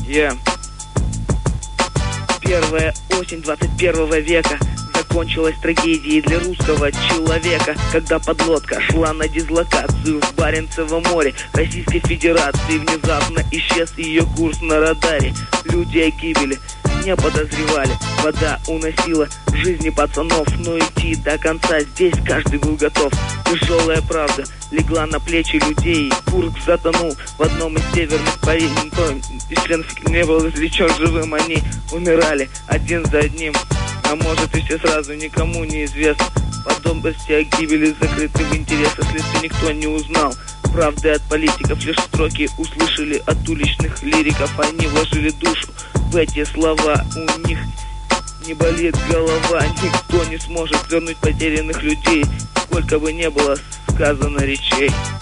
Первая осень 21 века закончилась трагедией для русского человека, когда подлодка шла на дислокацию в Баренцевом море Российской Федерации. Внезапно исчез ее курс на радаре. Люди о гибели не подозревали. Вода уносила жизни пацанов, но идти до конца здесь каждый был готов. Тяжелая правда легла на плечи людей. Курск затонул в одном из северных порий. Никто из членов не был извлечен живым. Они умирали один за одним, а может и все сразу, никому не известно. Подробности о гибели закрыты в интересах следствия, никто не узнал. Правды от политиков лишь строки услышали от уличных лириков. Они вложили душу в эти слова, у них не болит голова. Никто не сможет вернуть потерянных людей, сколько бы не было сказано речей.